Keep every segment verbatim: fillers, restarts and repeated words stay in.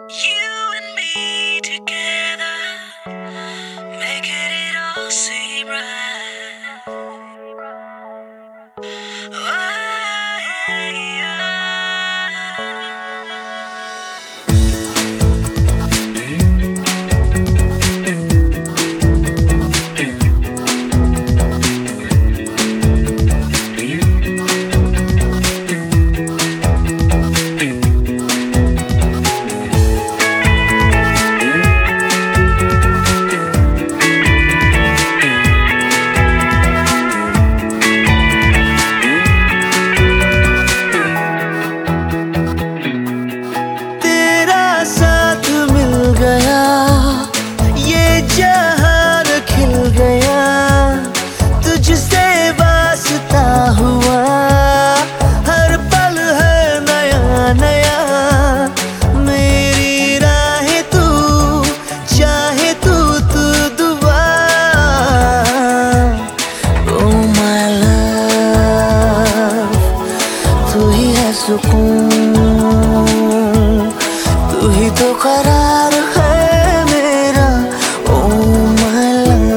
You and me together, making it all seem right. Oh, सुकून तू ही तो करार है मेरा। Oh my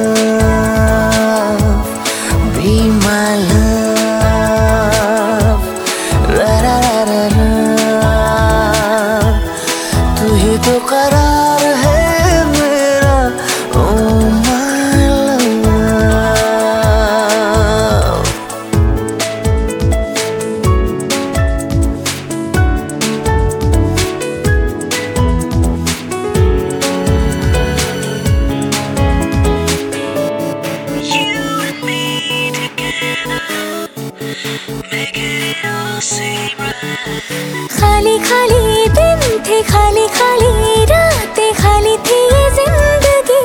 love, be my love, रा रा रा रा, तू ही तो करार है मेरा। ओ माय लव, खाली खाली दिन थे, खाली खाली रातें, खाली थी ये जिंदगी।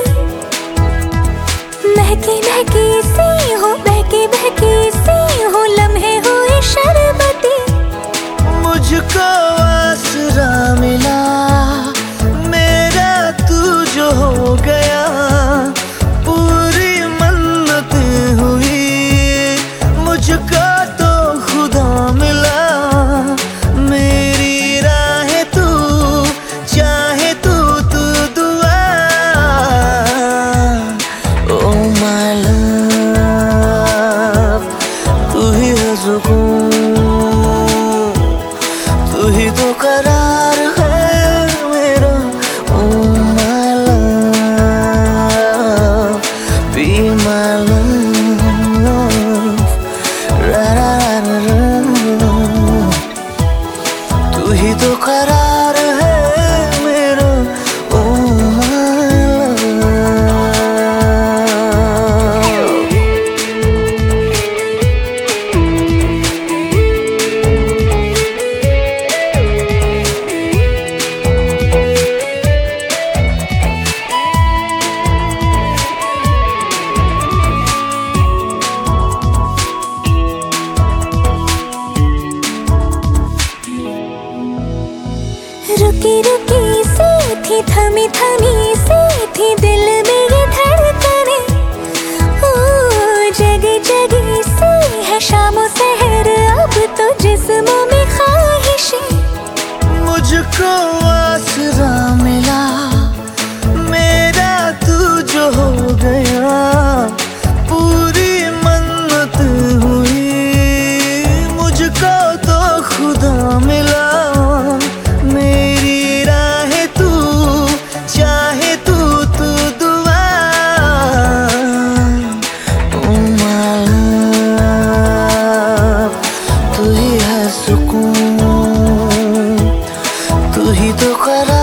महकी महकी सी हो, बहकी बहकी सी हो, लम्हे हुए शरबती। मुझको आसरा मिला मेरा तू जो हो गया। पूरी मन्नत हुई मुझको तो खुदा मिला। तू ही तो करार है मेरा। Oh my love, be my love, रा रा रा रा, तू ही तो करार है मेरा। ओ माय रुकी रुकी सी थी, थमी थमी सी थी दिल में ये धड़कने। ओ जगी जगी सी है शामो सहर, अब तो जिस्मों में ख्वाहिशें। मुझको आसरा मिला मेरा तू जो हो गया। पूरी मन्नत हुई मुझको तो खुदा मिला। सुकून तू ही तो करा